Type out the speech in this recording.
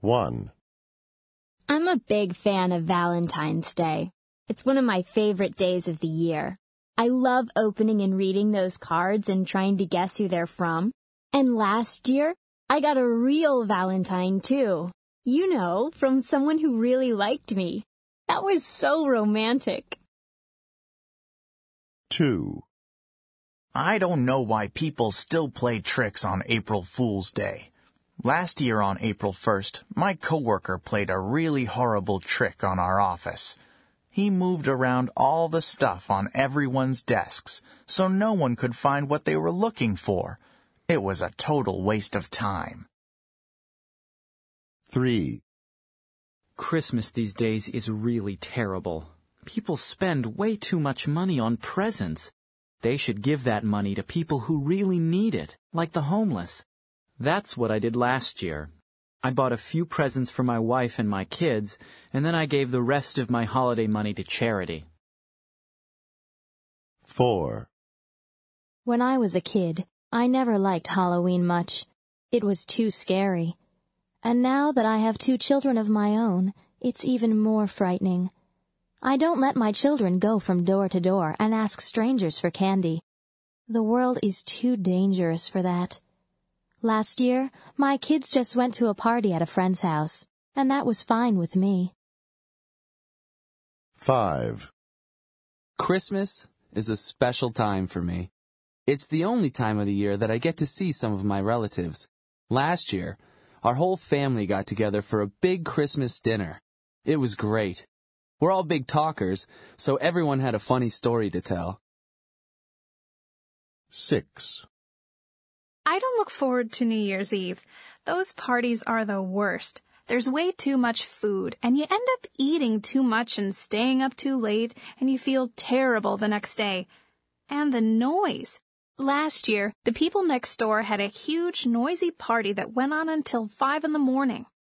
1. I'm a big fan of Valentine's Day. It's one of my favorite days of the year. I love opening and reading those cards and trying to guess who they're from. And last year, I got a real Valentine, too. You know, from someone who really liked me. That was so romantic. 2. I don't know why people still play tricks on April Fool's Day. Last year on April 1st, my coworker played a really horrible trick on our office. He moved around all the stuff on everyone's desks so no one could find what they were looking for. It was a total waste of time. 3. Christmas these days is really terrible. People spend way too much money on presents. They should give that money to people who really need it, like the homeless. That's what I did last year. I bought a few presents for my wife and my kids, and then I gave the rest of my holiday money to charity. 4. When I was a kid, I never liked Halloween much. It was too scary. And now that I have 2 children of my own, it's even more frightening. I don't let my children go from door to door and ask strangers for candy. The world is too dangerous for that. Last year, my kids just went to a party at a friend's house, and that was fine with me. 5. Christmas is a special time for me. It's the only time of the year that I get to see some of my relatives. Last year, our whole family got together for a big Christmas dinner. It was great. We're all big talkers, so everyone had a funny story to tell. 6. I don't look forward to New Year's Eve. Those parties are the worst. There's way too much food, and you end up eating too much and staying up too late, and you feel terrible the next day. And the noise. Last year, the people next door had a huge, noisy party that went on until 5 in the morning.